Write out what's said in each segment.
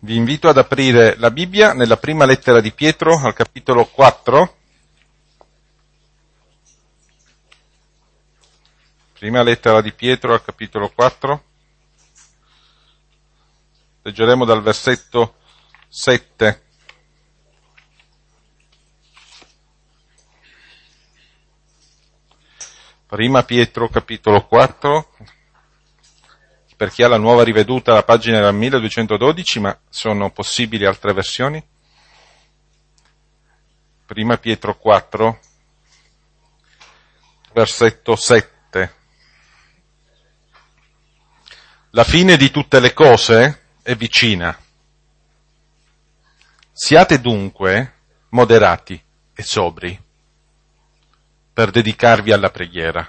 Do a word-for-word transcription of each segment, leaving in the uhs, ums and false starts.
Vi invito ad aprire la Bibbia nella prima lettera di Pietro al capitolo quattro. Prima lettera di Pietro al capitolo quattro. Leggeremo dal versetto sette. Prima Pietro capitolo quattro. Per chi ha la nuova riveduta la pagina era milleduecentododici, ma sono possibili altre versioni. Prima Pietro quattro, versetto sette. La fine di tutte le cose è vicina. Siate dunque moderati e sobri per dedicarvi alla preghiera.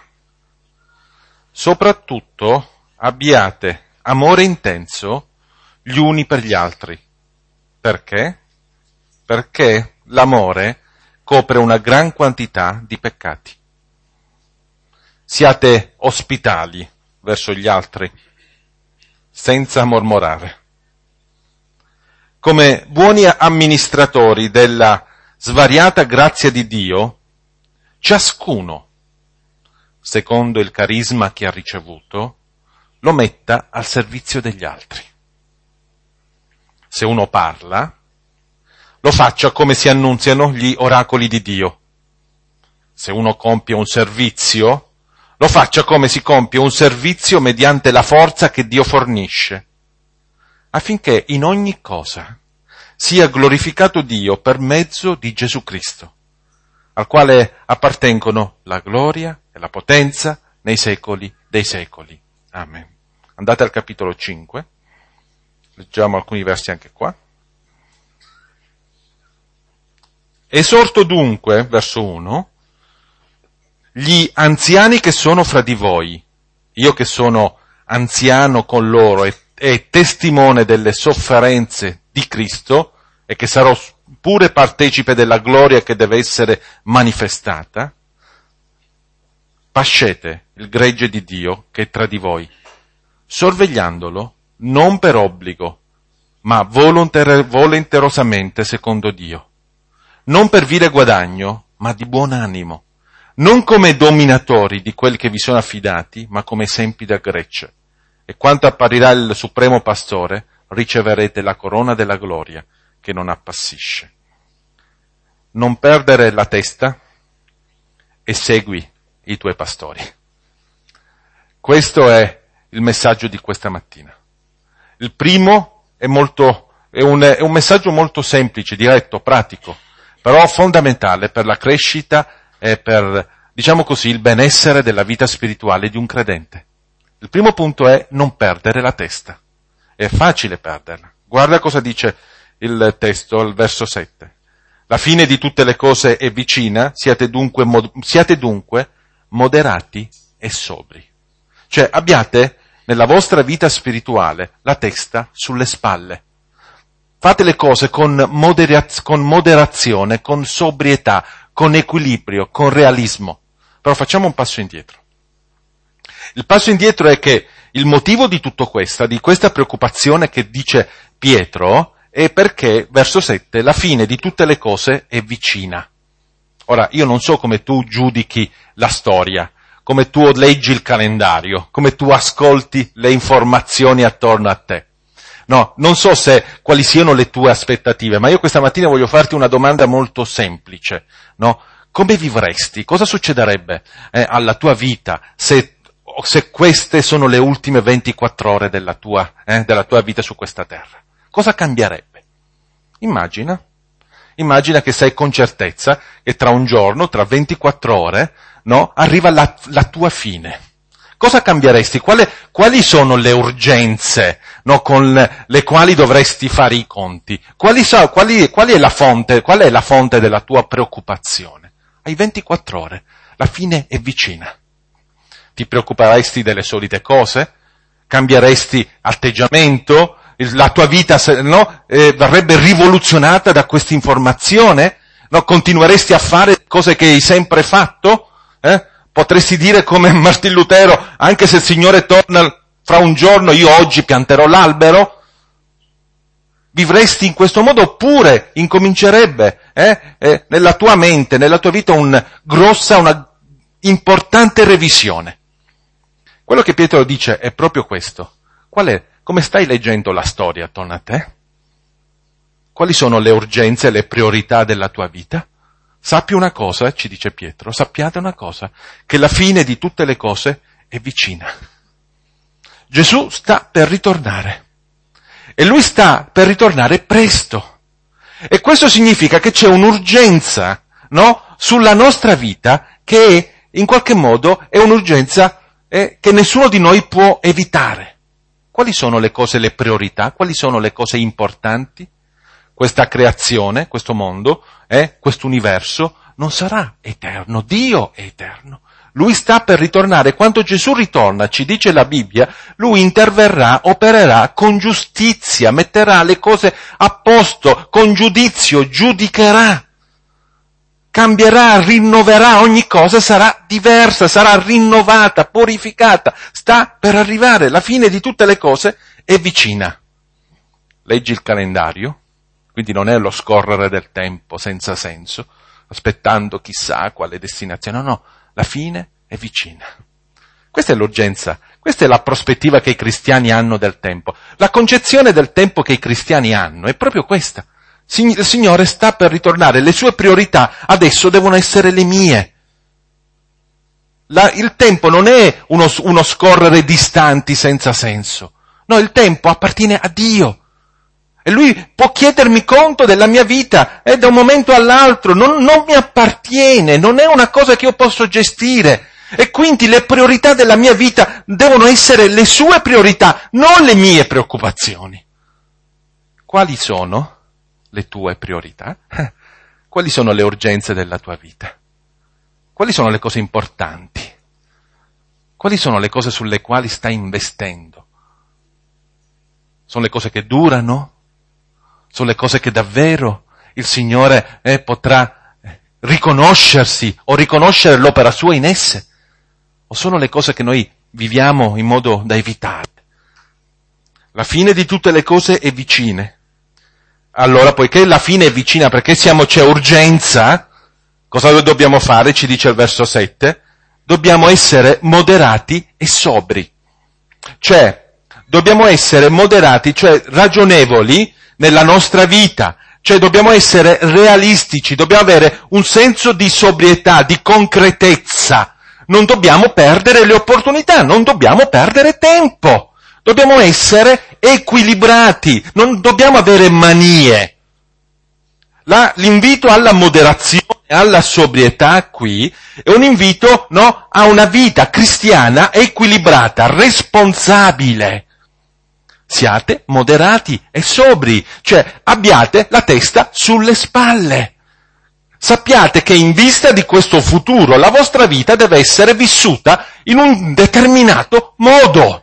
Soprattutto abbiate amore intenso gli uni per gli altri. Perché? Perché l'amore copre una gran quantità di peccati. Siate ospitali verso gli altri, senza mormorare. Come buoni amministratori della svariata grazia di Dio, ciascuno, secondo il carisma che ha ricevuto, lo metta al servizio degli altri. Se uno parla, lo faccia come si annunziano gli oracoli di Dio. Se uno compie un servizio, lo faccia come si compie un servizio mediante la forza che Dio fornisce, affinché in ogni cosa sia glorificato Dio per mezzo di Gesù Cristo, al quale appartengono la gloria e la potenza nei secoli dei secoli. Amen. Andate al capitolo cinque, leggiamo alcuni versi anche qua. Esorto dunque, verso uno, gli anziani che sono fra di voi, io che sono anziano con loro e, e testimone delle sofferenze di Cristo e che sarò pure partecipe della gloria che deve essere manifestata, pascete il gregge di Dio che è tra di voi, sorvegliandolo non per obbligo, ma volonter- volenterosamente secondo Dio, non per vile guadagno, ma di buon animo, non come dominatori di quelli che vi sono affidati, ma come esempi da gregge. E quanto apparirà il supremo pastore, riceverete la corona della gloria che non appassisce. Non perdere la testa e segui i tuoi pastori. Questo è il messaggio di questa mattina. Il primo è molto, è un, è un messaggio molto semplice, diretto, pratico, però fondamentale per la crescita e per, diciamo così, il benessere della vita spirituale di un credente. Il primo punto è non perdere la testa. È facile perderla. Guarda cosa dice il testo, il verso sette. La fine di tutte le cose è vicina, siate dunque, mod- siate dunque moderati e sobri. Cioè abbiate nella vostra vita spirituale la testa sulle spalle. Fate le cose con, moderaz- con moderazione, con sobrietà, con equilibrio, con realismo. Però facciamo un passo indietro. Il passo indietro è che il motivo di tutto questo, di questa preoccupazione che dice Pietro, è perché, verso sette, la fine di tutte le cose è vicina. Ora, io non so come tu giudichi la storia, come tu leggi il calendario, come tu ascolti le informazioni attorno a te. No, non so se quali siano le tue aspettative, ma io questa mattina voglio farti una domanda molto semplice, no? Come vivresti? Cosa succederebbe eh, alla tua vita se, se queste sono le ultime ventiquattro ore della tua, eh, della tua vita su questa terra? Cosa cambierebbe? Immagina, immagina che sai con certezza che tra un giorno, tra ventiquattro ore, no, arriva la, la tua fine. Cosa cambieresti? Quale, quali sono le urgenze, no, con le, le quali dovresti fare i conti? Quali so, quali, quali è la fonte, qual è la fonte della tua preoccupazione? Hai ventiquattro ore, la fine è vicina. Ti preoccuperesti delle solite cose? Cambieresti atteggiamento? La tua vita, no, eh, verrebbe rivoluzionata da questa informazione? No, continueresti a fare cose che hai sempre fatto? Eh? Potresti dire come Martin Lutero, anche se il Signore torna fra un giorno, io oggi pianterò l'albero? vivresti in questo modo oppure incomincerebbe eh, eh, nella tua mente, nella tua vita una grossa, una importante revisione. Quello che Pietro dice è proprio questo. Qual è? Come stai leggendo la storia attorno a te? Quali sono le urgenze, le priorità della tua vita? Sappi una cosa, ci dice Pietro, sappiate una cosa, che la fine di tutte le cose è vicina. Gesù sta per ritornare. E lui sta per ritornare presto. E questo significa che c'è un'urgenza, no? Sulla nostra vita che in qualche modo è un'urgenza eh, che nessuno di noi può evitare. Quali sono le cose, le priorità? Quali sono le cose importanti? Questa creazione, questo mondo, eh, questo universo non sarà eterno. Dio è eterno. Lui sta per ritornare. Quando Gesù ritorna, ci dice la Bibbia, lui interverrà, opererà con giustizia, metterà le cose a posto, con giudizio, giudicherà, cambierà, rinnoverà, ogni cosa sarà diversa, sarà rinnovata, purificata. Sta per arrivare, la fine di tutte le cose è vicina. Leggi il calendario, quindi non è lo scorrere del tempo senza senso, aspettando chissà quale destinazione, no, no. La fine è vicina. Questa è l'urgenza, questa è la prospettiva che i cristiani hanno del tempo. La concezione del tempo che i cristiani hanno è proprio questa. Il Signore sta per ritornare, le sue priorità adesso devono essere le mie. La, il tempo non è uno, uno scorrere distanti senza senso. No, il tempo appartiene a Dio. E Lui può chiedermi conto della mia vita, e da un momento all'altro, non, non mi appartiene, non è una cosa che io posso gestire. E quindi le priorità della mia vita devono essere le sue priorità, non le mie preoccupazioni. Quali sono le tue priorità? Quali sono le urgenze della tua vita? Quali sono le cose importanti? Quali sono le cose sulle quali stai investendo? Sono le cose che durano? Sono le cose che davvero il Signore eh, potrà riconoscersi o riconoscere l'opera sua in esse? O sono le cose che noi viviamo in modo da evitare? La fine di tutte le cose è vicina. Allora, poiché la fine è vicina perché siamo, c'è urgenza, cosa dobbiamo fare? Ci dice il verso sette. Dobbiamo essere moderati e sobri. Cioè, dobbiamo essere moderati, cioè ragionevoli, nella nostra vita, cioè dobbiamo essere realistici, dobbiamo avere un senso di sobrietà, di concretezza, non dobbiamo perdere le opportunità, non dobbiamo perdere tempo, dobbiamo essere equilibrati, non dobbiamo avere manie. La, l'invito alla moderazione, alla sobrietà qui, è un invito, no, a una vita cristiana equilibrata, responsabile. Siate moderati e sobri, cioè abbiate la testa sulle spalle. Sappiate che in vista di questo futuro la vostra vita deve essere vissuta in un determinato modo.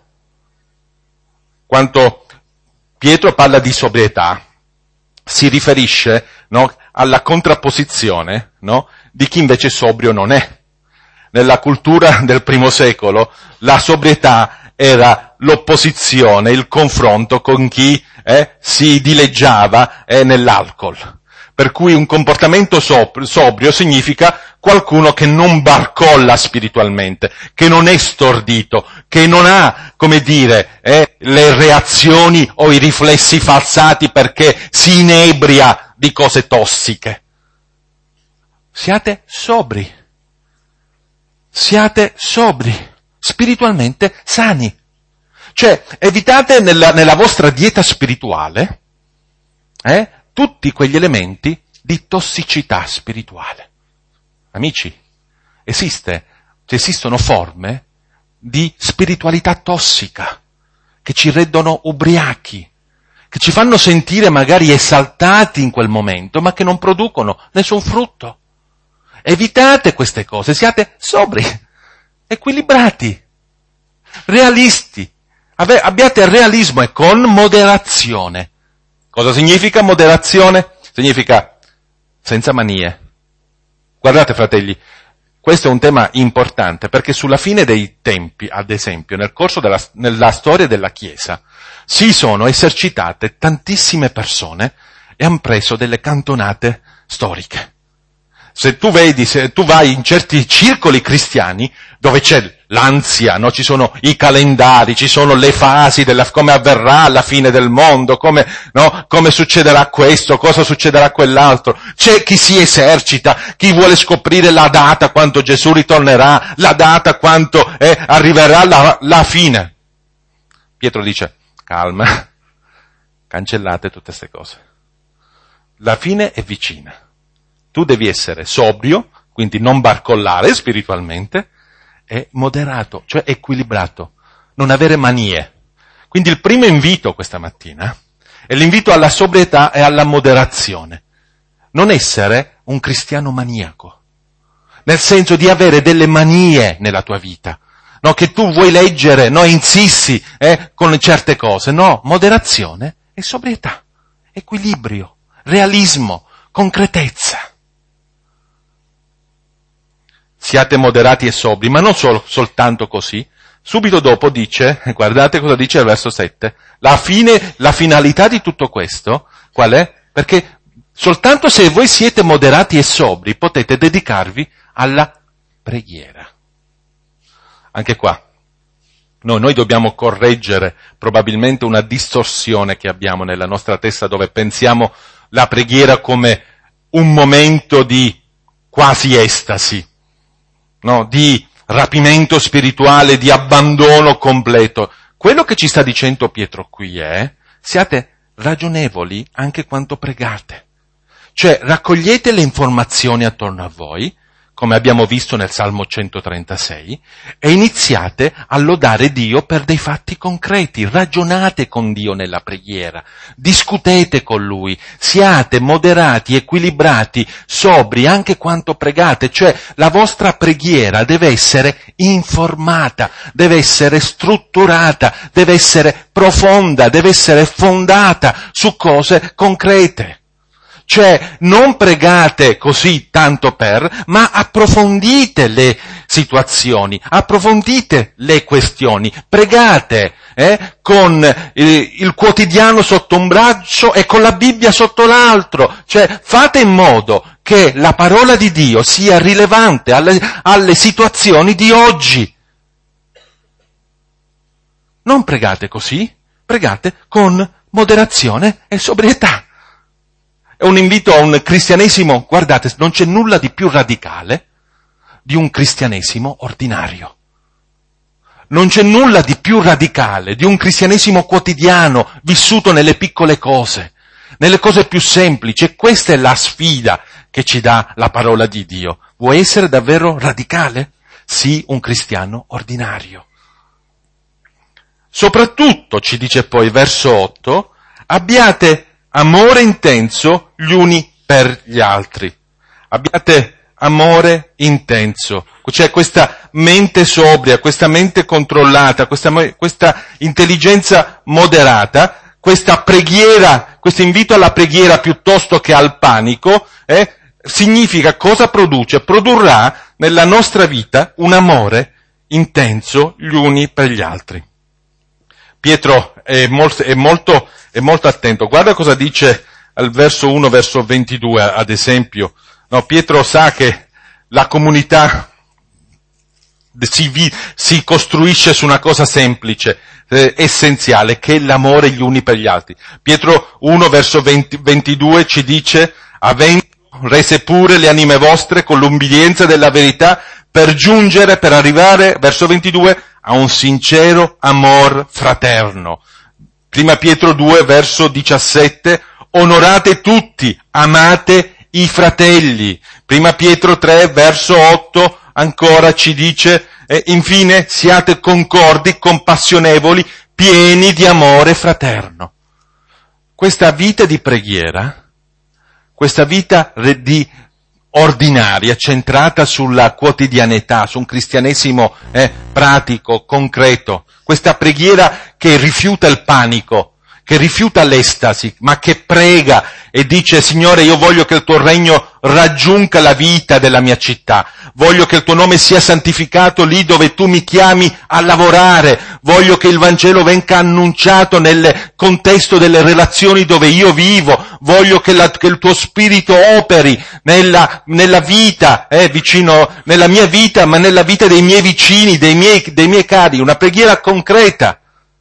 Quando Pietro parla di sobrietà, si riferisce, no, alla contrapposizione, no, di chi invece sobrio non è. Nella cultura del primo secolo la sobrietà era l'opposizione, il confronto con chi eh, si dileggiava eh, nell'alcol. Per cui un comportamento sobrio significa qualcuno che non barcolla spiritualmente, che non è stordito, che non ha, come dire, eh, le reazioni o i riflessi falsati perché si inebria di cose tossiche. Siate sobri. Siate sobri. Spiritualmente sani. Cioè, evitate nella, nella vostra dieta spirituale eh, tutti quegli elementi di tossicità spirituale. Amici, esiste, esistono forme di spiritualità tossica che ci rendono ubriachi, che ci fanno sentire magari esaltati in quel momento, ma che non producono nessun frutto. Evitate queste cose, siate sobri, equilibrati, realisti, Ave, abbiate realismo e con moderazione. Cosa significa moderazione? Significa senza manie. Guardate, fratelli, questo è un tema importante perché sulla fine dei tempi, ad esempio, nel corso della, nella storia della Chiesa, si sono esercitate tantissime persone e hanno preso delle cantonate storiche. Se tu vedi, se tu vai in certi circoli cristiani dove c'è l'ansia, no? Ci sono i calendari, ci sono le fasi della, come avverrà la fine del mondo, come, no? Come succederà questo, cosa succederà quell'altro. C'è chi si esercita, chi vuole scoprire la data quando Gesù ritornerà, la data quando eh, arriverà la, la fine. Pietro dice, calma, cancellate tutte queste cose. La fine è vicina. Tu devi essere sobrio, quindi non barcollare spiritualmente, e moderato, cioè equilibrato, non avere manie. Quindi il primo invito questa mattina è l'invito alla sobrietà e alla moderazione. Non essere un cristiano maniaco, nel senso di avere delle manie nella tua vita, no? Che tu vuoi leggere, no? Insissi eh, con certe cose. No, moderazione e sobrietà, equilibrio, realismo, concretezza. Siate moderati e sobri, ma non sol- soltanto così. Subito dopo dice, guardate cosa dice il verso sette, la fine, la finalità di tutto questo, qual è? Perché soltanto se voi siete moderati e sobri potete dedicarvi alla preghiera. Anche qua, no, noi dobbiamo correggere probabilmente una distorsione che abbiamo nella nostra testa dove pensiamo la preghiera come un momento di quasi estasi. No, di rapimento spirituale, di abbandono completo. Quello che ci sta dicendo Pietro qui è, siate ragionevoli anche quando pregate. Cioè, raccogliete le informazioni attorno a voi, come abbiamo visto nel Salmo centotrentasei, e iniziate a lodare Dio per dei fatti concreti. Ragionate con Dio nella preghiera, discutete con Lui, siate moderati, equilibrati, sobri anche quando pregate. Cioè, la vostra preghiera deve essere informata, deve essere strutturata, deve essere profonda, deve essere fondata su cose concrete. Cioè, non pregate così tanto per, ma approfondite le situazioni, approfondite le questioni, pregate eh, con il, il quotidiano sotto un braccio e con la Bibbia sotto l'altro. Cioè, fate in modo che la parola di Dio sia rilevante alle, alle situazioni di oggi. Non pregate così, pregate con moderazione e sobrietà. È un invito a un cristianesimo, guardate, non c'è nulla di più radicale di un cristianesimo ordinario. Non c'è nulla di più radicale di un cristianesimo quotidiano, vissuto nelle piccole cose, nelle cose più semplici. E questa è la sfida che ci dà la parola di Dio. Vuoi essere davvero radicale? Sii un cristiano ordinario. Soprattutto, ci dice poi verso otto, abbiate amore intenso gli uni per gli altri. Abbiate amore intenso. Cioè questa mente sobria, questa mente controllata, questa, questa intelligenza moderata, questa preghiera, questo invito alla preghiera piuttosto che al panico, eh, significa cosa produce? Produrrà nella nostra vita un amore intenso gli uni per gli altri. Pietro è molto, è molto, è molto attento. Guarda cosa dice al verso uno, verso ventidue, ad esempio. No, Pietro sa che la comunità si, vi, si costruisce su una cosa semplice, eh, essenziale, che è l'amore gli uni per gli altri. Pietro uno, verso venti, ventidue ci dice, avendo rese pure le anime vostre con l'ubbidienza della verità, per giungere, per arrivare, verso ventidue, a un sincero amor fraterno. Prima Pietro due, verso diciassette, onorate tutti, amate i fratelli. Prima Pietro tre, verso otto, ancora ci dice, eh, infine siate concordi, compassionevoli, pieni di amore fraterno. Questa vita di preghiera, questa vita di ordinaria, centrata sulla quotidianità, su un cristianesimo eh, pratico, concreto, questa preghiera che rifiuta il panico, che rifiuta l'estasi, ma che prega e dice: Signore, io voglio che il tuo regno raggiunga la vita della mia città, voglio che il tuo nome sia santificato lì dove tu mi chiami a lavorare, voglio che il Vangelo venga annunciato nel contesto delle relazioni dove io vivo, voglio che, la, che il tuo spirito operi nella, nella vita, eh, vicino, nella mia vita, ma nella vita dei miei vicini, dei miei, dei miei cari, una preghiera concreta.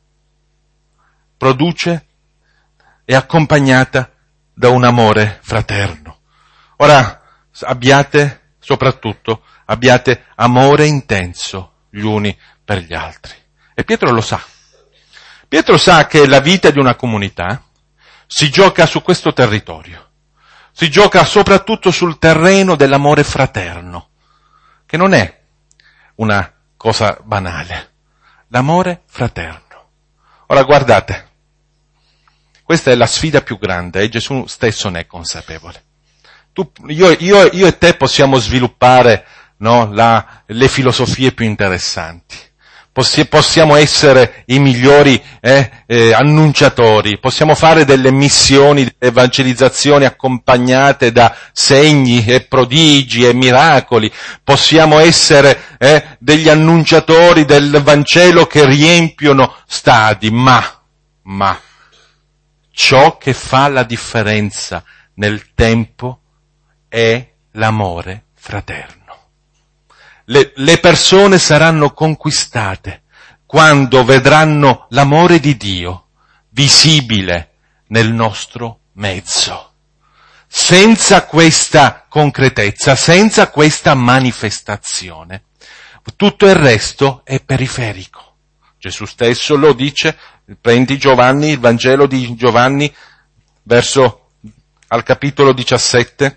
Produce, è accompagnata da un amore fraterno. Ora, abbiate, soprattutto, abbiate amore intenso gli uni per gli altri. E Pietro lo sa. Pietro sa che la vita di una comunità si gioca su questo territorio. Si gioca soprattutto sul terreno dell'amore fraterno, che non è una cosa banale. L'amore fraterno. Ora guardate. Questa è la sfida più grande e Gesù stesso ne è consapevole. Tu, io, io, io e te possiamo sviluppare, no, la, le filosofie più interessanti. Possi, possiamo essere i migliori eh, eh, annunciatori, possiamo fare delle missioni di evangelizzazione accompagnate da segni e prodigi e miracoli, possiamo essere eh, degli annunciatori del Vangelo che riempiono stadi, ma, ma, ciò che fa la differenza nel tempo è l'amore fraterno. Le, le persone saranno conquistate quando vedranno l'amore di Dio visibile nel nostro mezzo. Senza questa concretezza, senza questa manifestazione, tutto il resto è periferico. Gesù stesso lo dice. Prendi Giovanni, il Vangelo di Giovanni, verso al capitolo diciassette.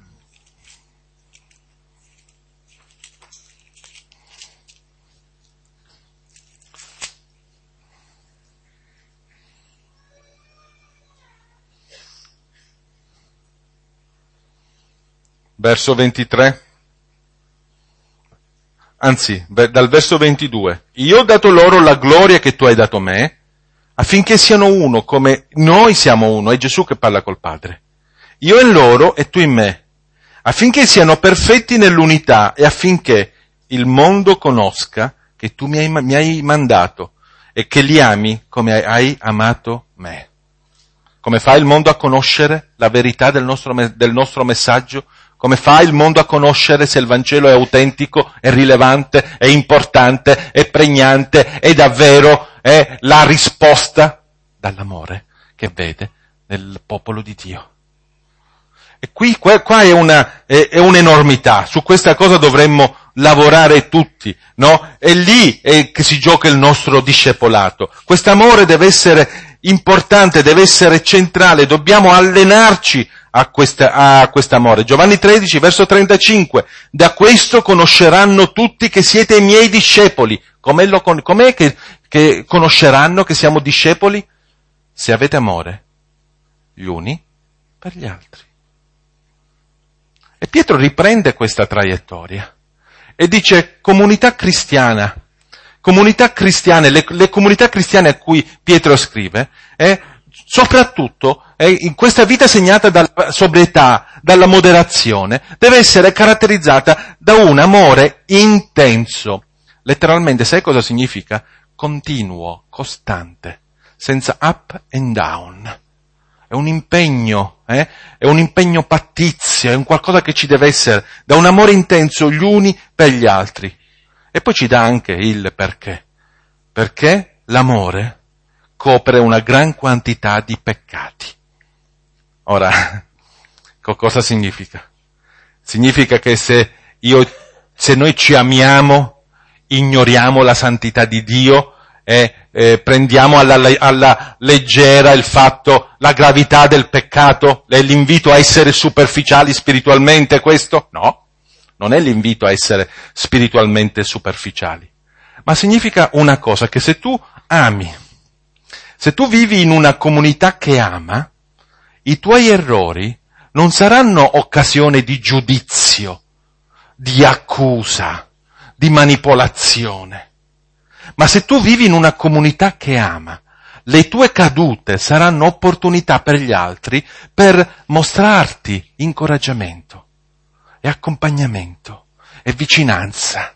Verso ventitré. Anzi, dal verso ventidue. Io ho dato loro la gloria che tu hai dato me, affinché siano uno come noi siamo uno. È Gesù che parla col Padre. Io in loro e tu in me, affinché siano perfetti nell'unità e affinché il mondo conosca che tu mi hai, mi hai mandato e che li ami come hai amato me. Come fa il mondo a conoscere la verità del nostro, del nostro messaggio? Come fa il mondo a conoscere se il Vangelo è autentico, è rilevante, è importante, è pregnante, è davvero è la risposta dall'amore che vede nel popolo di Dio? E qui, qua, qua è una, è, è un'enormità. Su questa cosa dovremmo lavorare tutti, no? È lì è che si gioca il nostro discepolato. Quest'amore deve essere importante, deve essere centrale, dobbiamo allenarci a questa, a quest'amore. Giovanni tredici, verso trentacinque. Da questo conosceranno tutti che siete i miei discepoli. Com'è, lo, com'è che, che conosceranno che siamo discepoli? Se avete amore gli uni per gli altri. E Pietro riprende questa traiettoria e dice: comunità cristiana, comunità cristiane, le, le comunità cristiane a cui Pietro scrive, eh, soprattutto eh, in questa vita segnata dalla sobrietà, dalla moderazione, deve essere caratterizzata da un amore intenso. Letteralmente, sai cosa significa? Continuo, costante, senza up and down. È un impegno, eh? È un impegno pattizio, è un qualcosa che ci deve essere, da un amore intenso gli uni per gli altri. E poi ci dà anche il perché. Perché l'amore copre una gran quantità di peccati. Ora, cosa significa? Significa che se io, se noi ci amiamo, ignoriamo la santità di Dio e eh, prendiamo alla, alla leggera il fatto, la gravità del peccato, è l'invito a essere superficiali spiritualmente questo? No, non è l'invito a essere spiritualmente superficiali, ma significa una cosa, che se tu ami, se tu vivi in una comunità che ama, i tuoi errori non saranno occasione di giudizio, di accusa, di manipolazione. Ma se tu vivi in una comunità che ama, le tue cadute saranno opportunità per gli altri per mostrarti incoraggiamento e accompagnamento e vicinanza.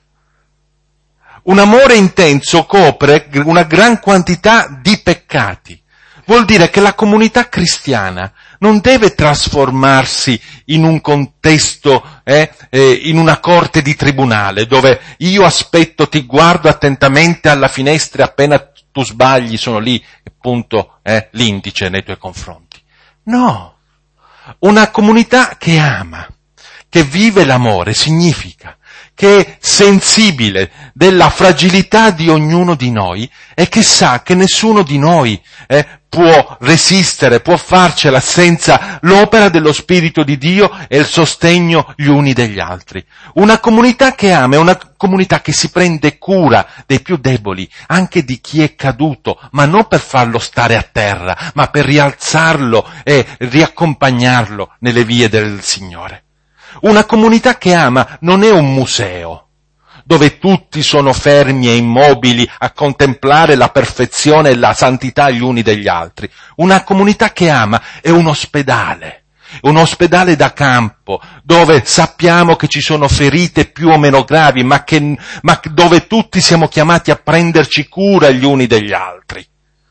Un amore intenso copre una gran quantità di peccati. Vuol dire che la comunità cristiana non deve trasformarsi in un contesto, eh, eh, in una corte di tribunale, dove io aspetto, ti guardo attentamente alla finestra e appena tu sbagli sono lì e punto eh, l'indice nei tuoi confronti. No! Una comunità che ama, che vive l'amore, significa che è sensibile della fragilità di ognuno di noi e che sa che nessuno di noi eh, può resistere, può farcela senza l'opera dello Spirito di Dio e il sostegno gli uni degli altri. Una comunità che ama è una comunità che si prende cura dei più deboli, anche di chi è caduto, ma non per farlo stare a terra, ma per rialzarlo e riaccompagnarlo nelle vie del Signore. Una comunità che ama non è un museo, dove tutti sono fermi e immobili a contemplare la perfezione e la santità gli uni degli altri. Una comunità che ama è un ospedale, un ospedale da campo, dove sappiamo che ci sono ferite più o meno gravi, ma, che, ma dove tutti siamo chiamati a prenderci cura gli uni degli altri.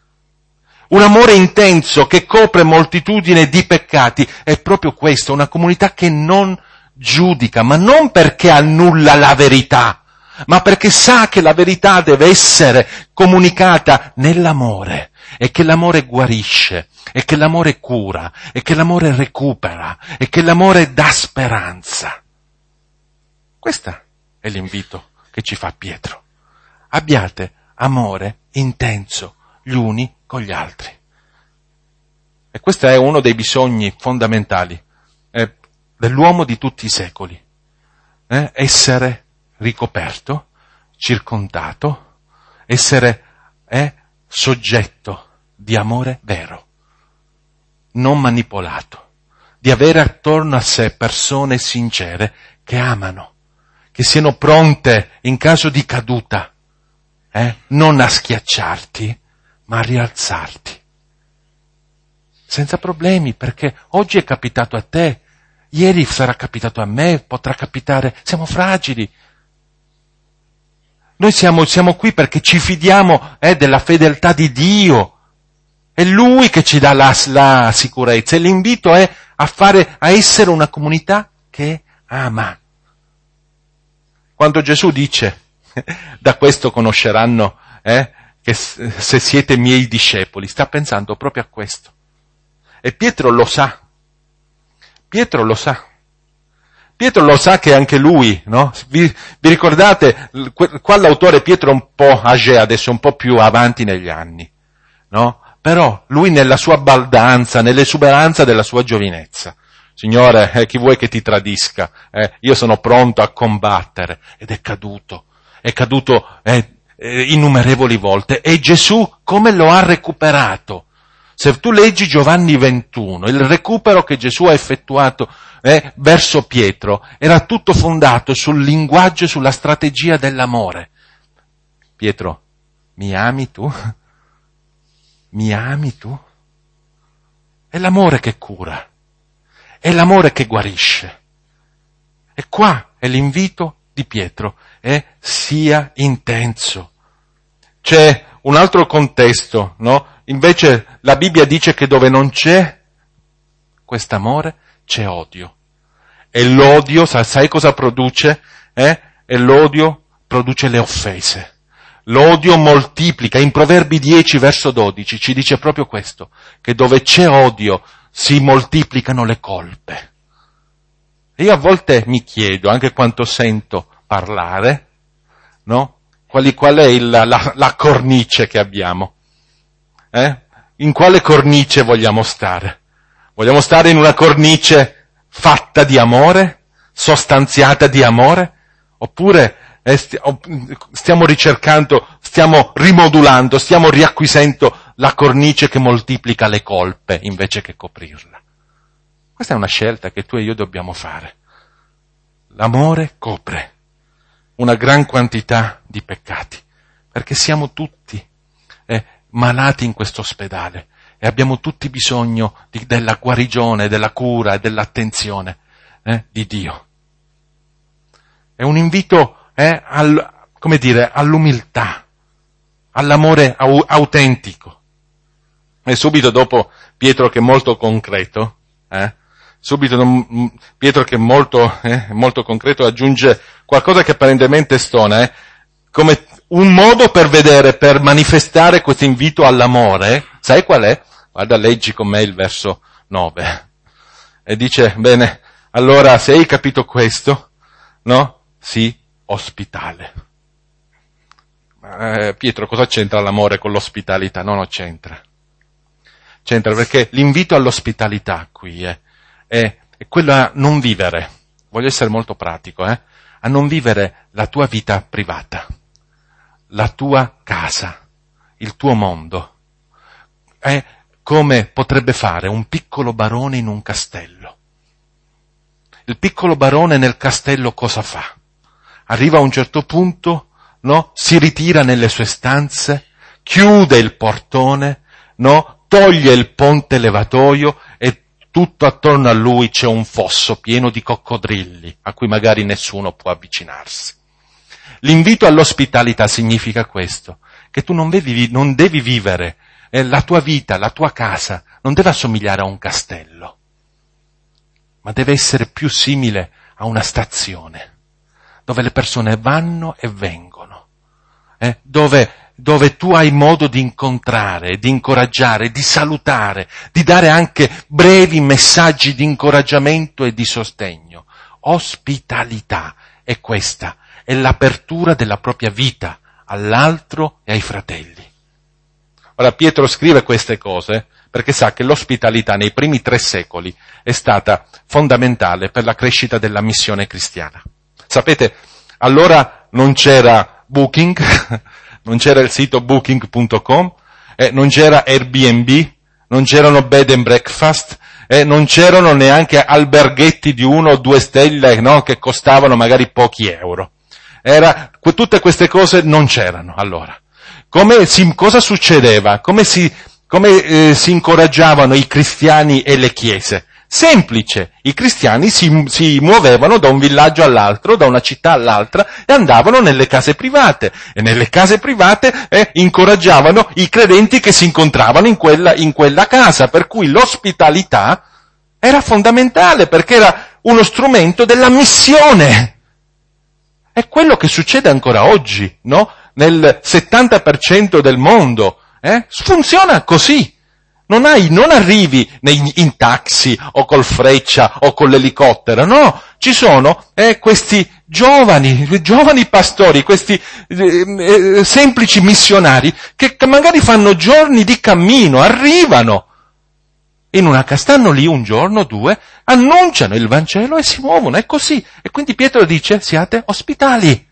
Un amore intenso che copre moltitudine di peccati è proprio questo, una comunità che non giudica, ma non perché annulla la verità, ma perché sa che la verità deve essere comunicata nell'amore e che l'amore guarisce e che l'amore cura e che l'amore recupera e che l'amore dà speranza. Questo è l'invito che ci fa Pietro. Abbiate amore intenso gli uni con gli altri. E questo è uno dei bisogni fondamentali eh, dell'uomo di tutti i secoli. Eh, essere ricoperto, circondato, essere eh, soggetto di amore vero, non manipolato, di avere attorno a sé persone sincere che amano, che siano pronte in caso di caduta, eh, non a schiacciarti, ma a rialzarti. Senza problemi, perché oggi è capitato a te, ieri sarà capitato a me, potrà capitare, siamo fragili. Noi siamo, siamo qui perché ci fidiamo eh, della fedeltà di Dio. È Lui che ci dà la, la sicurezza e l'invito è a fare, a essere una comunità che ama. Quando Gesù dice, da questo conosceranno eh, che se siete miei discepoli, sta pensando proprio a questo. E Pietro lo sa. Pietro lo sa. Pietro lo sa che anche lui, no? Vi, vi ricordate, qua l'autore Pietro è un po' âgé, adesso un po' più avanti negli anni, no? Però lui nella sua baldanza, nell'esuberanza della sua giovinezza, Signore, eh, chi vuoi che ti tradisca? Eh, io sono pronto a combattere. Ed è caduto, è caduto eh, eh, innumerevoli volte. E Gesù come lo ha recuperato? Se tu leggi Giovanni ventuno, il recupero che Gesù ha effettuato eh, verso Pietro era tutto fondato sul linguaggio e sulla strategia dell'amore. Pietro, mi ami tu? Mi ami tu? È l'amore che cura, è l'amore che guarisce. E qua è l'invito di Pietro, è sia intenso. C'è un altro contesto, no? Invece la Bibbia dice che dove non c'è quest'amore c'è odio. E l'odio, sai cosa produce? Eh? E l'odio produce le offese. L'odio moltiplica. In Proverbi dieci verso dodici ci dice proprio questo, che dove c'è odio si moltiplicano le colpe. E io a volte mi chiedo, anche quando sento parlare, no? Quali, qual è il, la, la cornice che abbiamo? Eh? In quale cornice vogliamo stare? Vogliamo stare in una cornice fatta di amore, sostanziata di amore? Oppure eh, stiamo ricercando, stiamo rimodulando, stiamo riacquisendo la cornice che moltiplica le colpe invece che coprirla? Questa è una scelta che tu e io dobbiamo fare. L'amore copre una gran quantità di peccati, perché siamo tutti eh, malati in questo ospedale e abbiamo tutti bisogno di, della guarigione, della cura e dell'attenzione eh, di Dio. È un invito eh, al, come dire, all'umiltà, all'amore au- autentico. E subito dopo Pietro, che è molto concreto, eh, subito Pietro che è molto, eh, molto concreto, aggiunge qualcosa che apparentemente stona, eh, come un modo per vedere, per manifestare questo invito all'amore. Sai qual è? Guarda, leggi con me il verso nove. E dice, bene, allora se hai capito questo, no? Sii ospitale. Eh, Pietro, cosa c'entra l'amore con l'ospitalità? No, no, c'entra. C'entra perché l'invito all'ospitalità qui è, è, è quello a non vivere, voglio essere molto pratico, eh, a non vivere la tua vita privata, la tua casa, il tuo mondo. È come potrebbe fare un piccolo barone in un castello. Il piccolo barone nel castello cosa fa? Arriva a un certo punto, no? Si ritira nelle sue stanze, chiude il portone, no? Toglie il ponte levatoio e tutto attorno a lui c'è un fosso pieno di coccodrilli a cui magari nessuno può avvicinarsi. L'invito all'ospitalità significa questo, che tu non devi, non devi vivere, eh, la tua vita, la tua casa non deve assomigliare a un castello, ma deve essere più simile a una stazione, dove le persone vanno e vengono, eh, dove, dove tu hai modo di incontrare, di incoraggiare, di salutare, di dare anche brevi messaggi di incoraggiamento e di sostegno. Ospitalità è questa, è l'apertura della propria vita all'altro e ai fratelli. Ora Pietro scrive queste cose perché sa che l'ospitalità nei primi tre secoli è stata fondamentale per la crescita della missione cristiana. Sapete, allora non c'era Booking, non c'era il sito booking punto com, eh, non c'era Airbnb, non c'erano bed and breakfast, eh, non c'erano neanche alberghetti di uno o due stelle, no, che costavano magari pochi euro. Era, tutte queste cose non c'erano allora. Come si, cosa succedeva? Come si, come eh, si incoraggiavano i cristiani e le chiese? Semplice, i cristiani si, si muovevano da un villaggio all'altro, da una città all'altra e andavano nelle case private e nelle case private eh, incoraggiavano i credenti che si incontravano in quella, in quella casa, per cui l'ospitalità era fondamentale perché era uno strumento della missione. È quello che succede ancora oggi, no? Nel settanta per cento del mondo, eh? Funziona così. Non hai, non arrivi nei, in taxi o col Freccia o con l'elicottero, no, ci sono eh, questi giovani, giovani pastori, questi eh, eh, semplici missionari che, che magari fanno giorni di cammino, arrivano in una casa, stanno lì un giorno, due, annunciano il Vangelo e si muovono, è così. E quindi Pietro dice, siate ospitali.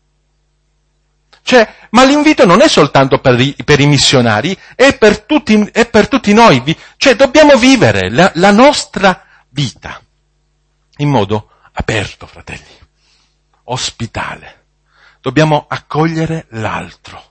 Cioè, ma l'invito non è soltanto per i, per i missionari, è per tutti, è per tutti noi. Cioè, dobbiamo vivere la, la nostra vita in modo aperto, fratelli, ospitale. Dobbiamo accogliere l'altro.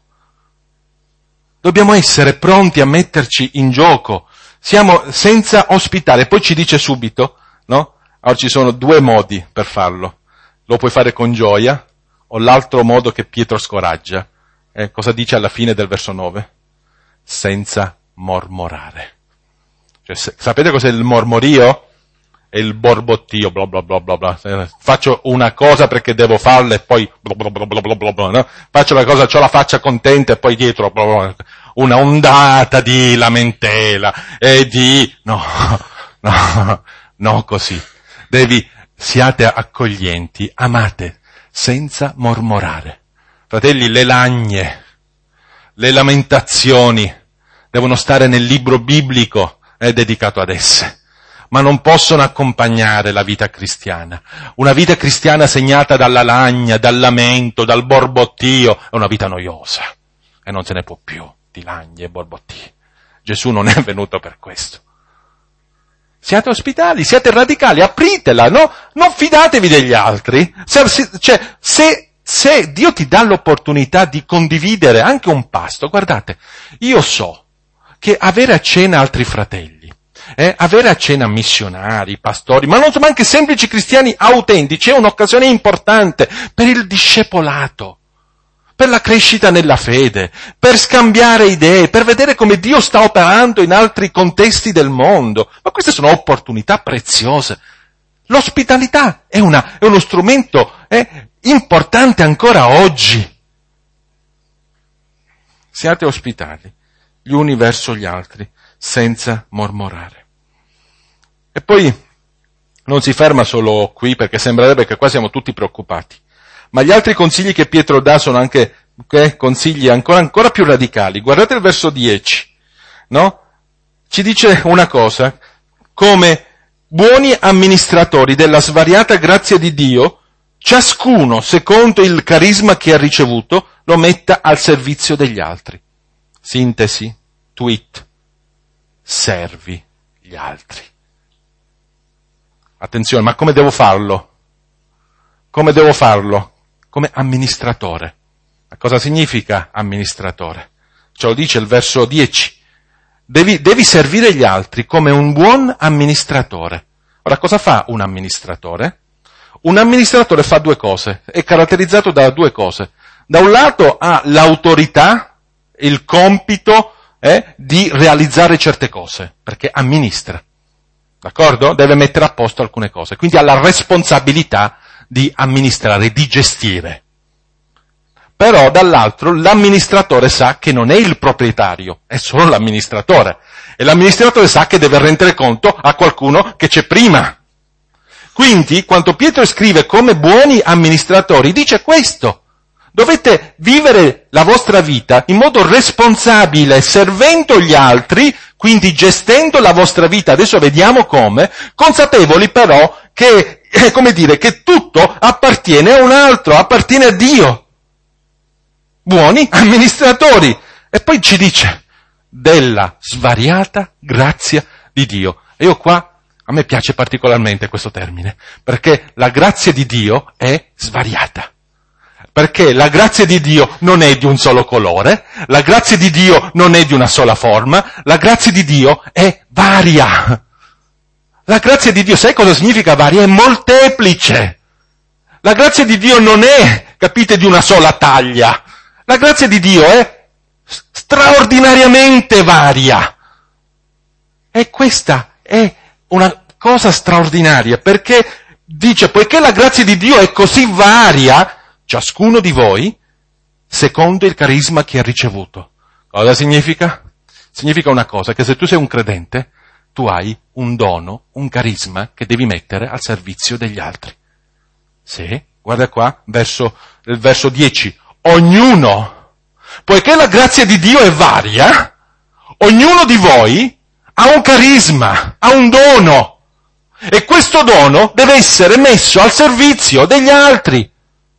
Dobbiamo essere pronti a metterci in gioco. Siamo senza ospitare. Poi ci dice subito, no? Allora ci sono due modi per farlo. Lo puoi fare con gioia, o l'altro modo che Pietro scoraggia. Eh, cosa dice alla fine del verso nove? Senza mormorare. Cioè, se, sapete cos'è il mormorio? È il borbottio, bla bla bla bla bla. Eh, faccio una cosa perché devo farla e poi bla bla bla bla bla bla bla, no? Faccio la cosa, c'ho la faccia contenta e poi dietro bla bla, una ondata di lamentela e di... No, no, no così. Devi, siate accoglienti, amate, senza mormorare. Fratelli, le lagne, le lamentazioni devono stare nel libro biblico eh, dedicato ad esse, ma non possono accompagnare la vita cristiana. Una vita cristiana segnata dalla lagna, dal lamento, dal borbottio, è una vita noiosa e non se ne può più di lagne e borbotti. Gesù non è venuto per questo. Siate ospitali, siate radicali, apritela, no? Non fidatevi degli altri. Se, se, cioè, se Se Dio ti dà l'opportunità di condividere anche un pasto, guardate, io so che avere a cena altri fratelli, eh, avere a cena missionari, pastori, ma non so, ma anche semplici cristiani autentici, è un'occasione importante per il discepolato, per la crescita nella fede, per scambiare idee, per vedere come Dio sta operando in altri contesti del mondo. Ma queste sono opportunità preziose. L'ospitalità è, una, è uno strumento eh, importante ancora oggi. Siate ospitali gli uni verso gli altri, senza mormorare. E poi non si ferma solo qui, perché sembrerebbe che qua siamo tutti preoccupati. Ma gli altri consigli che Pietro dà sono anche eh, consigli ancora, ancora più radicali. Guardate il verso dieci, no? Ci dice una cosa, come buoni amministratori della svariata grazia di Dio, ciascuno, secondo il carisma che ha ricevuto, lo metta al servizio degli altri. Sintesi, tweet, servi gli altri. Attenzione, ma come devo farlo? Come devo farlo? Come amministratore. Ma cosa significa amministratore? Ce lo dice il verso dieci. Devi, devi servire gli altri come un buon amministratore. Ora, cosa fa un amministratore? Un amministratore fa due cose, è caratterizzato da due cose. Da un lato ha l'autorità, il compito eh, di realizzare certe cose, perché amministra. D'accordo? Deve mettere a posto alcune cose. Quindi ha la responsabilità di amministrare, di gestire. Però dall'altro l'amministratore sa che non è il proprietario, è solo l'amministratore. E l'amministratore sa che deve rendere conto a qualcuno che c'è prima. Quindi, quando Pietro scrive come buoni amministratori, dice questo. Dovete vivere la vostra vita in modo responsabile, servendo gli altri, quindi gestendo la vostra vita, adesso vediamo come, consapevoli però che, eh, come dire, che tutto appartiene a un altro, appartiene a Dio. Buoni amministratori. E poi ci dice, della svariata grazia di Dio. E io qua, a me piace particolarmente questo termine, perché la grazia di Dio è svariata. Perché la grazia di Dio non è di un solo colore, la grazia di Dio non è di una sola forma, la grazia di Dio è varia. La grazia di Dio, sai cosa significa varia? È molteplice. La grazia di Dio non è, capite, di una sola taglia. La grazia di Dio è straordinariamente varia. E questa è una cosa straordinaria, perché dice, poiché la grazia di Dio è così varia, ciascuno di voi, secondo il carisma che ha ricevuto. Cosa significa? Significa una cosa, che se tu sei un credente, tu hai un dono, un carisma che devi mettere al servizio degli altri. Sì, guarda qua, verso, il verso dieci. Ognuno, poiché la grazia di Dio è varia, ognuno di voi ha un carisma, ha un dono. E questo dono deve essere messo al servizio degli altri.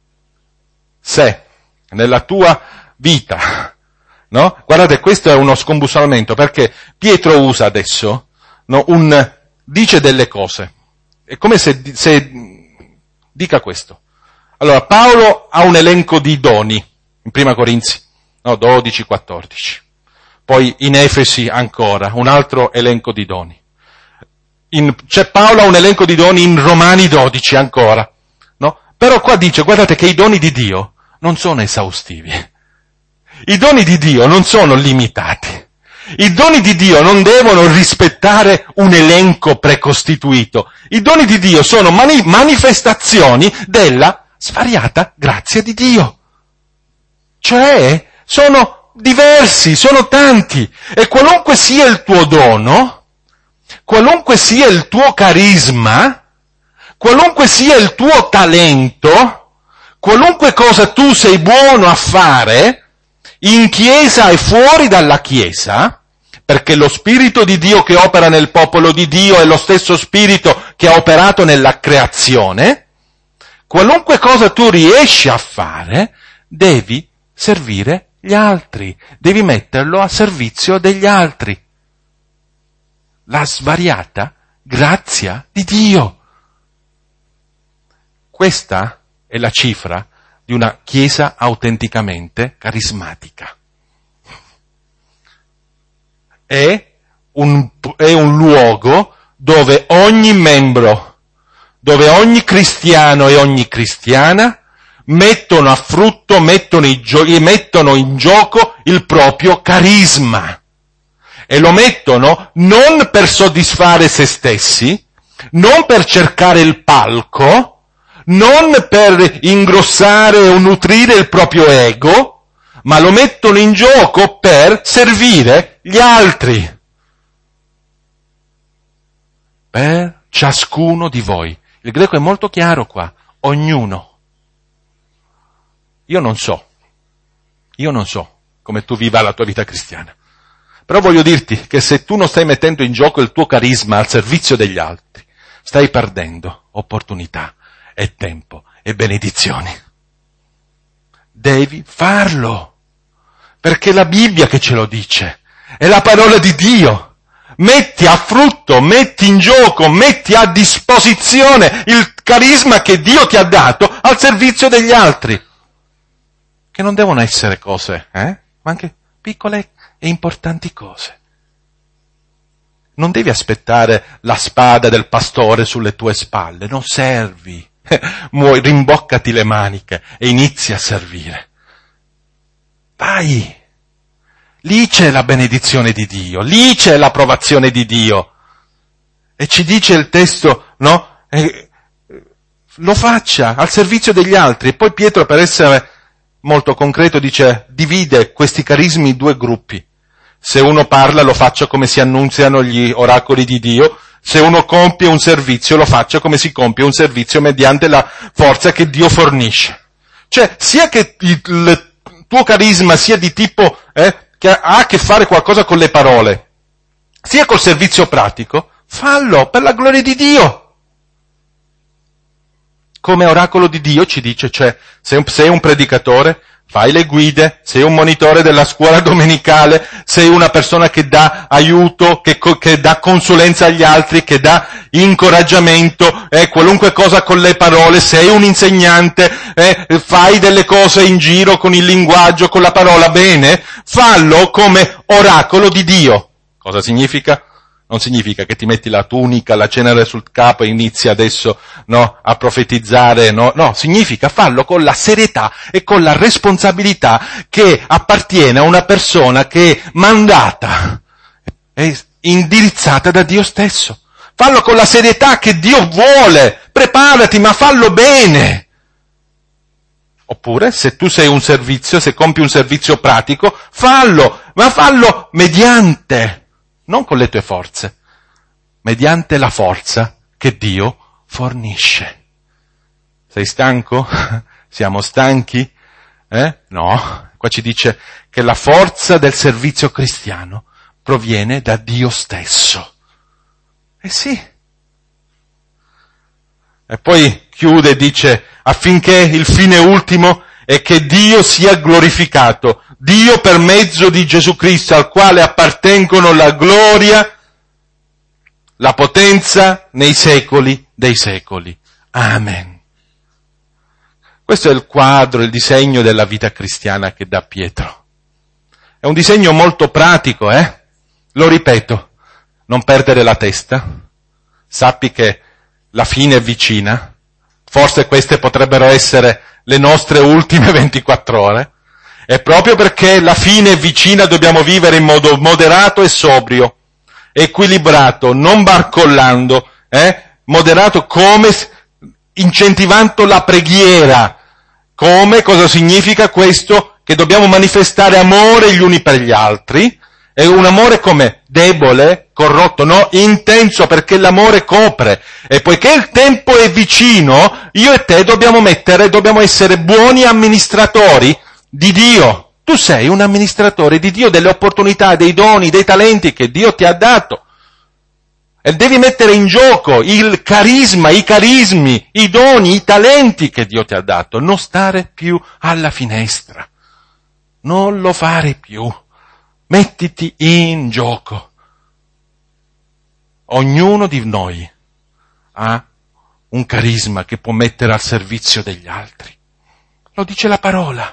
Se nella tua vita, no? Guardate, questo è uno scombussolamento, perché Pietro usa adesso, no, un, dice delle cose. È come se, se dica questo. Allora, Paolo ha un elenco di doni, in Prima Corinzi, no, dodici, quattordici. Poi in Efesi ancora, un altro elenco di doni. In, c'è Paolo ha un elenco di doni in Romani dodici ancora, no? Però qua dice, guardate che i doni di Dio non sono esaustivi. I doni di Dio non sono limitati. I doni di Dio non devono rispettare un elenco precostituito. I doni di Dio sono mani- manifestazioni della svariata grazia di Dio. Cioè, sono diversi, sono tanti. E qualunque sia il tuo dono, qualunque sia il tuo carisma, qualunque sia il tuo talento, qualunque cosa tu sei buono a fare, in chiesa e fuori dalla chiesa, perché lo Spirito di Dio che opera nel popolo di Dio è lo stesso Spirito che ha operato nella creazione, qualunque cosa tu riesci a fare, devi servire gli altri, devi metterlo a servizio degli altri. La svariata grazia di Dio. Questa è la cifra di una chiesa autenticamente carismatica. È un, è un luogo dove ogni membro, dove ogni cristiano e ogni cristiana mettono a frutto, mettono, i gio- mettono in gioco il proprio carisma. E lo mettono non per soddisfare se stessi, non per cercare il palco, non per ingrossare o nutrire il proprio ego, ma lo mettono in gioco per servire gli altri. Per ciascuno di voi. Il greco è molto chiaro qua. Ognuno. Io non so. Io non so come tu viva la tua vita cristiana. Però voglio dirti che se tu non stai mettendo in gioco il tuo carisma al servizio degli altri, stai perdendo opportunità e tempo e benedizioni. Devi farlo, perché è la Bibbia che ce lo dice, è la parola di Dio. Metti a frutto, metti in gioco, metti a disposizione il carisma che Dio ti ha dato al servizio degli altri. Che non devono essere cose, eh? Ma anche piccole e importanti cose. Non devi aspettare la spada del pastore sulle tue spalle, non servi. Muoi, rimboccati le maniche e inizi a servire. Vai! Lì c'è la benedizione di Dio, lì c'è l'approvazione di Dio. E ci dice il testo, no? Eh, lo faccia al servizio degli altri. E poi Pietro, per essere molto concreto, dice, divide questi carismi in due gruppi. Se uno parla, lo faccia come si annunziano gli oracoli di Dio. Se uno compie un servizio, lo faccia come si compie un servizio mediante la forza che Dio fornisce. Cioè, sia che il, il tuo carisma sia di tipo, eh, che ha a che fare qualcosa con le parole, sia col servizio pratico, fallo per la gloria di Dio. Come oracolo di Dio ci dice, cioè, se sei un predicatore, fai le guide, sei un monitore della scuola domenicale, sei una persona che dà aiuto, che, che dà consulenza agli altri, che dà incoraggiamento, eh, qualunque cosa con le parole, sei un insegnante, eh, fai delle cose in giro con il linguaggio, con la parola, bene, fallo come oracolo di Dio. Cosa significa? Non significa che ti metti la tunica, la cenere sul capo e inizi adesso, no, a profetizzare, no, no, significa farlo con la serietà e con la responsabilità che appartiene a una persona che è mandata, è indirizzata da Dio stesso. Fallo con la serietà che Dio vuole, preparati, ma fallo bene. Oppure, se tu sei un servizio, se compi un servizio pratico, fallo, ma fallo mediante, non con le tue forze, mediante la forza che Dio fornisce. Sei stanco? Siamo stanchi? Eh? No. Qua ci dice che la forza del servizio cristiano proviene da Dio stesso. Eh sì. E poi chiude e dice, affinché il fine ultimo è che Dio sia glorificato, Dio per mezzo di Gesù Cristo, al quale appartengono la gloria, la potenza nei secoli dei secoli. Amen. Questo è il quadro, il disegno della vita cristiana che dà Pietro. È un disegno molto pratico, eh? Lo ripeto, non perdere la testa, sappi che la fine è vicina, forse queste potrebbero essere le nostre ultime ventiquattro ore, e proprio perché la fine è vicina dobbiamo vivere in modo moderato e sobrio, equilibrato, non barcollando, eh? Moderato come incentivando la preghiera. Come? Cosa significa questo? Che dobbiamo manifestare amore gli uni per gli altri, e un amore come debole, corrotto, no, intenso, perché l'amore copre. E poiché il tempo è vicino, io e te dobbiamo mettere, dobbiamo essere buoni amministratori di Dio. Tu sei un amministratore di Dio, delle opportunità, dei doni, dei talenti che Dio ti ha dato. E devi mettere in gioco il carisma, i carismi, i doni, i talenti che Dio ti ha dato. Non stare più alla finestra. Non lo fare più. Mettiti in gioco. Ognuno di noi ha un carisma che può mettere al servizio degli altri. Lo dice la parola.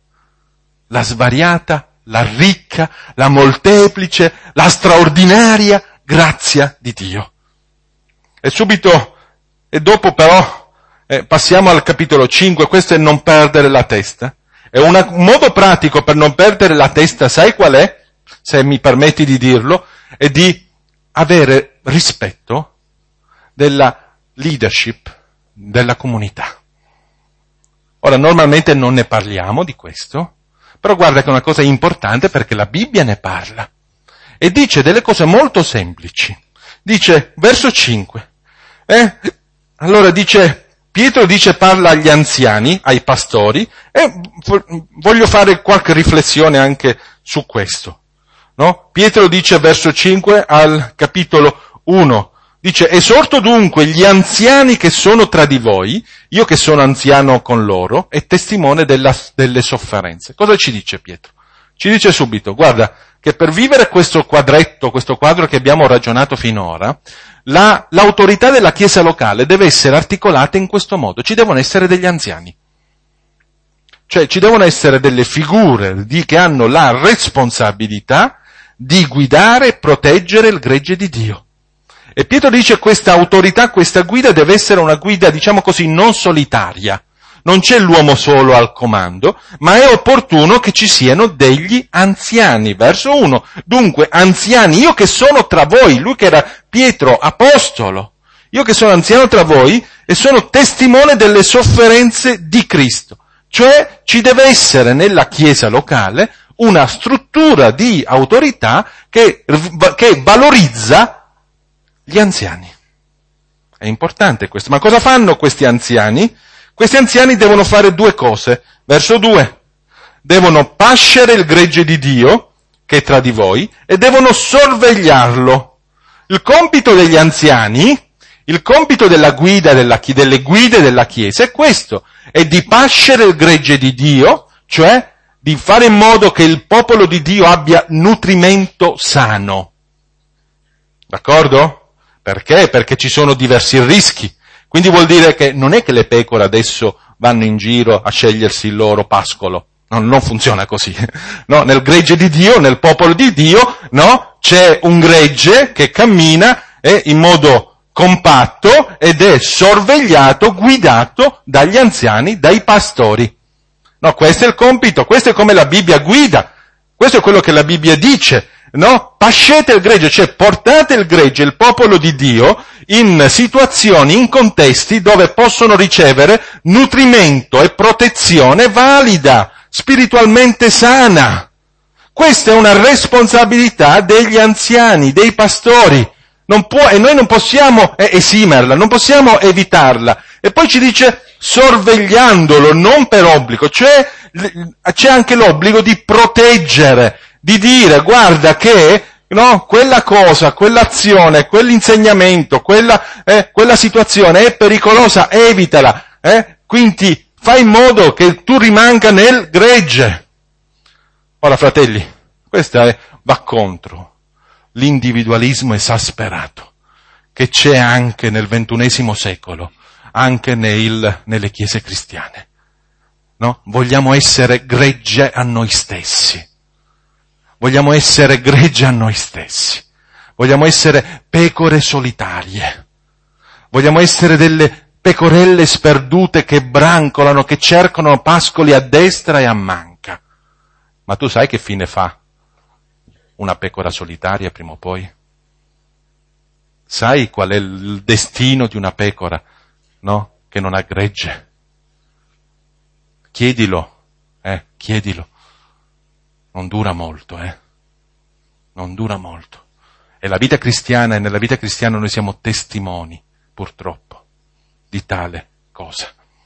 La svariata, la ricca, la molteplice, la straordinaria grazia di Dio. E subito, e dopo però, eh, passiamo al capitolo cinque, questo è non perdere la testa. E una, un modo pratico per non perdere la testa, sai qual è? Se mi permetti di dirlo, è di avere rispetto della leadership della comunità. Ora, normalmente non ne parliamo di questo, però guarda che è una cosa importante perché la Bibbia ne parla. E dice delle cose molto semplici. Dice, verso cinque, eh? Allora dice, Pietro dice parla agli anziani, ai pastori, e voglio fare qualche riflessione anche su questo. No? Pietro dice verso cinque al capitolo uno, dice, esorto dunque gli anziani che sono tra di voi, io che sono anziano con loro, e testimone della, delle sofferenze. Cosa ci dice Pietro? Ci dice subito, guarda, che per vivere questo quadretto, questo quadro che abbiamo ragionato finora, la, l'autorità della Chiesa locale deve essere articolata in questo modo. Ci devono essere degli anziani. Cioè, ci devono essere delle figure di, che hanno la responsabilità di guidare e proteggere il gregge di Dio. E Pietro dice questa autorità, questa guida deve essere una guida, diciamo così, non solitaria. Non c'è l'uomo solo al comando, ma è opportuno che ci siano degli anziani. Verso uno. Dunque, anziani, io che sono tra voi, lui che era Pietro, apostolo, io che sono anziano tra voi e sono testimone delle sofferenze di Cristo. Cioè, ci deve essere nella Chiesa locale una struttura di autorità che, che valorizza gli anziani. È importante questo. Ma cosa fanno questi anziani? Questi anziani devono fare due cose. Verso due. Devono pascere il gregge di Dio, che è tra di voi, e devono sorvegliarlo. Il compito degli anziani, il compito della guida, della, delle guide della Chiesa è questo, è di pascere il gregge di Dio, cioè di fare in modo che il popolo di Dio abbia nutrimento sano. D'accordo? Perché? Perché ci sono diversi rischi. Quindi vuol dire che non è che le pecore adesso vanno in giro a scegliersi il loro pascolo. No, non funziona così. No, nel gregge di Dio, nel popolo di Dio, no, c'è un gregge che cammina eh, in modo compatto ed è sorvegliato, guidato dagli anziani, dai pastori. No, questo è il compito, questo è come la Bibbia guida, questo è quello che la Bibbia dice. No? Pascete il gregge, cioè portate il gregge, il popolo di Dio, in situazioni, in contesti dove possono ricevere nutrimento e protezione valida, spiritualmente sana. Questa è una responsabilità degli anziani, dei pastori. Non può, e noi non possiamo esimerla, non possiamo evitarla. E poi ci dice sorvegliandolo, non per obbligo, cioè c'è anche l'obbligo di proteggere, di dire, guarda che, no, quella cosa, quell'azione, quell'insegnamento, quella, eh, quella situazione è pericolosa, evitala, eh? Quindi fai in modo che tu rimanga nel gregge. Ora, fratelli, questa è, va contro l'individualismo esasperato che c'è anche nel ventunesimo secolo, anche nel, nelle chiese cristiane. No? Vogliamo essere gregge a noi stessi. Vogliamo essere gregge a noi stessi. Vogliamo essere pecore solitarie. Vogliamo essere delle pecorelle sperdute che brancolano, che cercano pascoli a destra e a manca. Ma tu sai che fine fa una pecora solitaria prima o poi? Sai qual è il destino di una pecora, no? Che non ha gregge? Chiedilo, eh, chiedilo. Non dura molto, eh. Non dura molto. E la vita cristiana, e nella vita cristiana noi siamo testimoni, purtroppo, di tale cosa.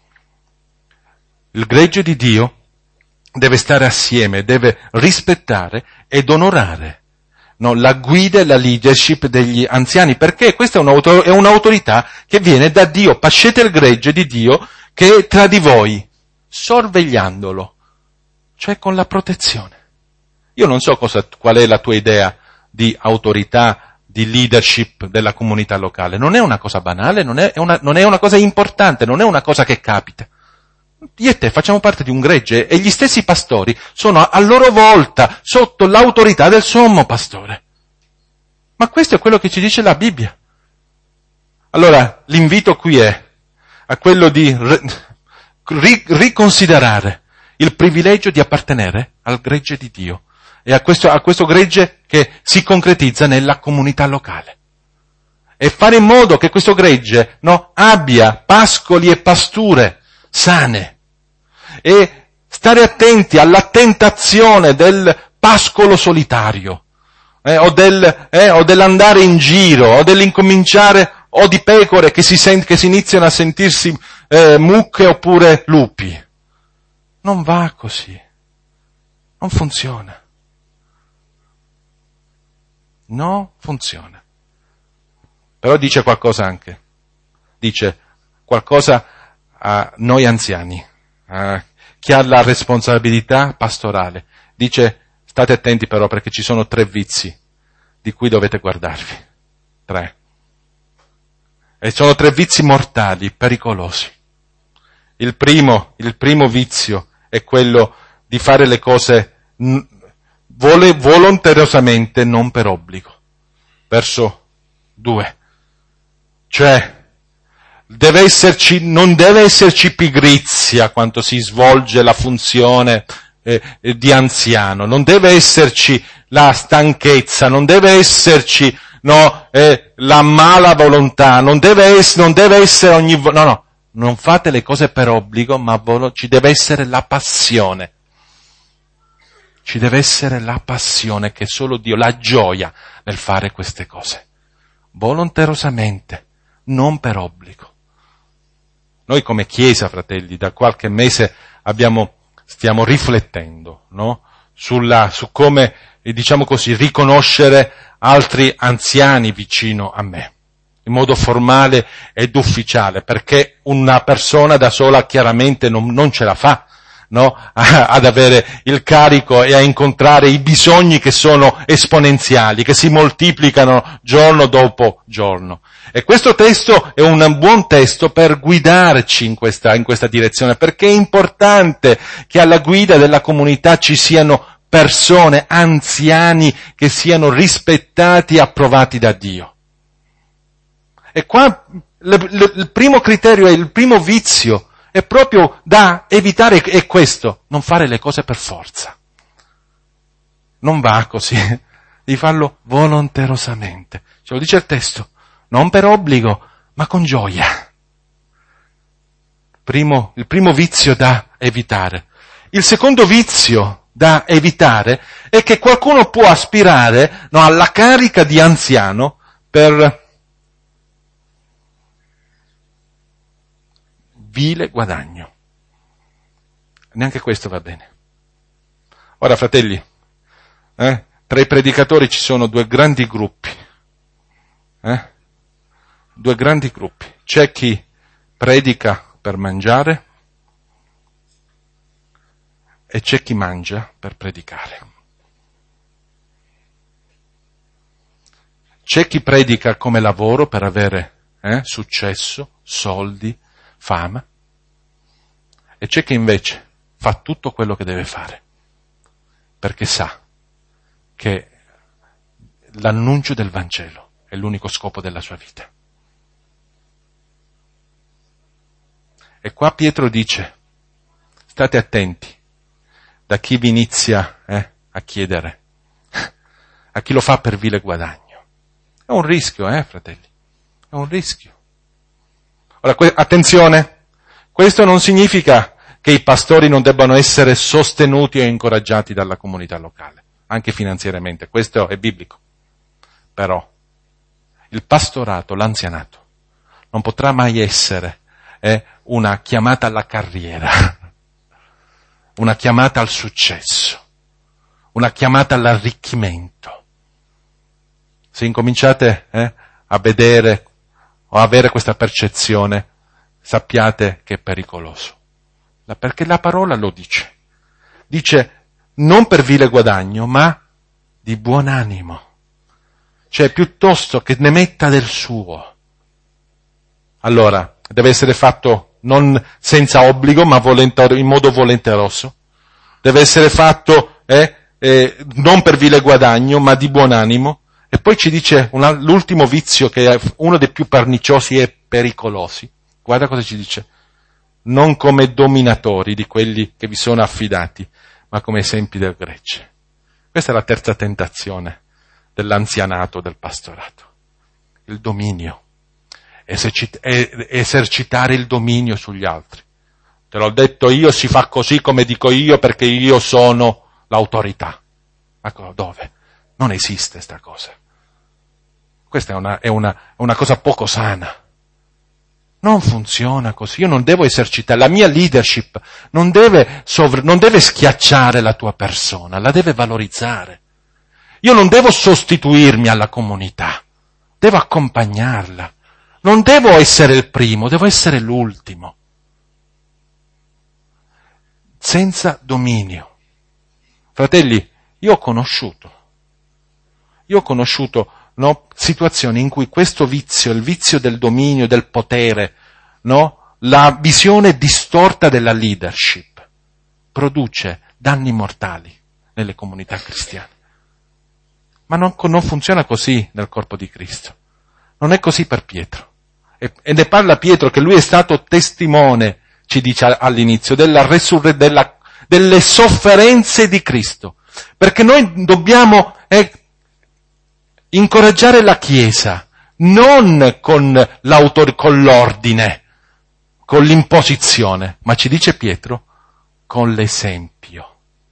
Il gregge di Dio deve stare assieme, deve rispettare ed onorare, no, la guida e la leadership degli anziani, perché questa è, un'autor- è un'autorità che viene da Dio. Pascete il gregge di Dio che è tra di voi, sorvegliandolo, cioè con la protezione. Io non so cosa, qual è la tua idea di autorità, di leadership della comunità locale. Non è una cosa banale, non è una, non è una cosa importante, non è una cosa che capita. io e te facciamo parte di un gregge e gli stessi pastori sono a loro volta sotto l'autorità del sommo pastore. Ma questo è quello che ci dice la Bibbia. Allora, l'invito qui è a quello di ri- riconsiderare il privilegio di appartenere al gregge di Dio e a questo, a questo gregge che si concretizza nella comunità locale. E fare in modo che questo gregge, no, abbia pascoli e pasture sane. E stare attenti alla tentazione del pascolo solitario, eh, o, del, eh, o dell'andare in giro, o dell'incominciare, o di pecore che si, sent- che si iniziano a sentirsi eh, mucche oppure lupi. Non va così. Non funziona. Non funziona. Però dice qualcosa anche. Dice qualcosa a noi anziani, a chi ha la responsabilità pastorale. Dice, state attenti però perché ci sono tre vizi di cui dovete guardarvi. Tre. E sono tre vizi mortali, pericolosi. Il primo, il primo vizio è quello di fare le cose vole, volontariosamente, non per obbligo. Verso due. Cioè, deve esserci, non deve esserci pigrizia quando si svolge la funzione eh, di anziano, non deve esserci la stanchezza, non deve esserci no, eh, la mala volontà, non deve, ess- non deve essere ogni volta, no, no, non fate le cose per obbligo, ma volo- ci deve essere la passione. Ci deve essere la passione che solo Dio, la gioia nel fare queste cose. Volontariosamente, non per obbligo. Noi come Chiesa, fratelli, da qualche mese abbiamo, stiamo riflettendo, no? Sulla, su come, diciamo così, riconoscere altri anziani vicino a me, in modo formale ed ufficiale, perché una persona da sola chiaramente non, non ce la fa, no? Ad avere il carico e a incontrare i bisogni che sono esponenziali, che si moltiplicano giorno dopo giorno. E questo testo è un buon testo per guidarci in questa, in questa direzione, perché è importante che alla guida della comunità ci siano persone, anziani, che siano rispettati e approvati da Dio. E qua le, le, il primo criterio, è il primo vizio, è proprio da evitare, è questo, non fare le cose per forza. Non va così, devi farlo volontariosamente. Ce lo dice il testo, non per obbligo, ma con gioia. Primo, il primo vizio da evitare. Il secondo vizio da evitare è che qualcuno può aspirare no, alla carica di anziano per vile guadagno. Neanche questo va bene. Ora, fratelli, eh, tra i predicatori ci sono due grandi gruppi. Eh? Due grandi gruppi. C'è chi predica per mangiare e c'è chi mangia per predicare. C'è chi predica come lavoro per avere eh, successo, soldi, fama, e c'è chi invece fa tutto quello che deve fare, perché sa che l'annuncio del Vangelo è l'unico scopo della sua vita. E qua Pietro dice, state attenti da chi vi inizia eh, a chiedere, a chi lo fa per vile guadagno. È un rischio, eh, fratelli, è un rischio. Ora, que- attenzione, questo non significa che i pastori non debbano essere sostenuti e incoraggiati dalla comunità locale, anche finanziariamente, questo è biblico. Però il pastorato, l'anzianato, non potrà mai essere eh, una chiamata alla carriera, una chiamata al successo, una chiamata all'arricchimento. Se incominciate eh, a vedere o avere questa percezione, sappiate che è pericoloso. Perché la parola lo dice. Dice non per vile guadagno, ma di buon animo. Cioè piuttosto che ne metta del suo. Allora, deve essere fatto non senza obbligo, ma volontar- in modo volenteroso. Deve essere fatto eh, eh, non per vile guadagno, ma di buon animo. E poi ci dice una, l'ultimo vizio, che è uno dei più perniciosi e pericolosi. Guarda cosa ci dice. Non come dominatori di quelli che vi sono affidati, ma come esempi del gregge. Questa è la terza tentazione dell'anzianato, del pastorato. Il dominio. Esercit- esercitare il dominio sugli altri. Te l'ho detto io, si fa così come dico io perché io sono l'autorità. Ma dove? Non esiste sta cosa. Questa è una, è una, una cosa poco sana. Non funziona così. Io non devo esercitare, la mia leadership non deve, sovra, non deve schiacciare la tua persona, la deve valorizzare. Io non devo sostituirmi alla comunità, devo accompagnarla. Non devo essere il primo, devo essere l'ultimo. Senza dominio. Fratelli, io ho conosciuto, io ho conosciuto no, situazioni in cui questo vizio, il vizio del dominio, del potere, no, la visione distorta della leadership, produce danni mortali nelle comunità cristiane. Ma non, non funziona così nel corpo di Cristo. Non è così per Pietro. E, e ne parla Pietro, che lui è stato testimone, ci dice all'inizio, della resurre, della, delle sofferenze di Cristo. Perché noi dobbiamo eh, incoraggiare la Chiesa, non con l'autor, con l'ordine, con l'imposizione, ma ci dice Pietro, con l'esempio.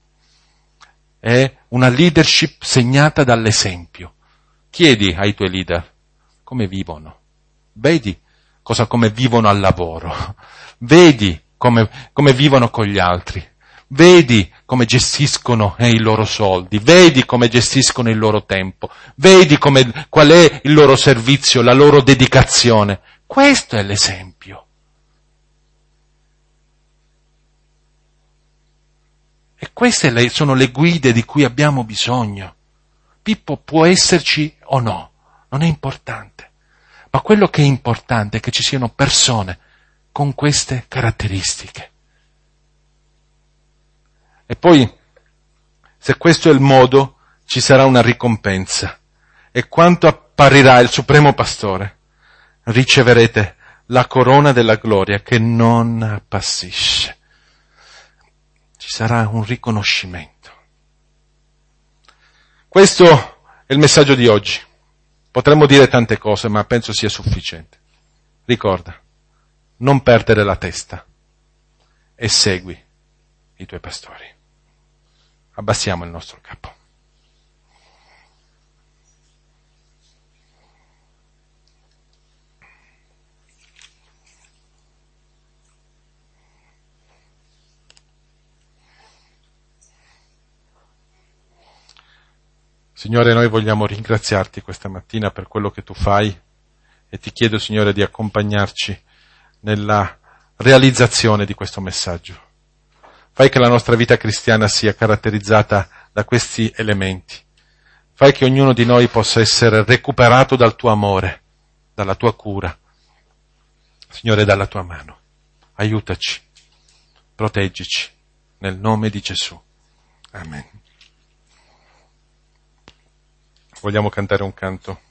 È una leadership segnata dall'esempio. Chiedi ai tuoi leader come vivono. Vedi cosa, come vivono al lavoro. Vedi come, come vivono con gli altri. Vedi come gestiscono eh, i loro soldi. Vedi come gestiscono il loro tempo. Vedi come, qual è il loro servizio, la loro dedicazione. Questo è l'esempio. E queste sono le guide di cui abbiamo bisogno. Pippo può esserci o no, non è importante. Ma quello che è importante è che ci siano persone con queste caratteristiche. E poi, se questo è il modo, ci sarà una ricompensa. E quando apparirà il Supremo Pastore, riceverete la corona della gloria che non appassisce. Ci sarà un riconoscimento. Questo è il messaggio di oggi. Potremmo dire tante cose, ma penso sia sufficiente. Ricorda, non perdere la testa e segui i tuoi pastori. Abbassiamo il nostro capo. Signore, noi vogliamo ringraziarti questa mattina per quello che tu fai e ti chiedo, Signore, di accompagnarci nella realizzazione di questo messaggio. Fai che la nostra vita cristiana sia caratterizzata da questi elementi. Fai che ognuno di noi possa essere recuperato dal tuo amore, dalla tua cura, Signore, dalla tua mano. Aiutaci, proteggici, nel nome di Gesù. Amen. Vogliamo cantare un canto.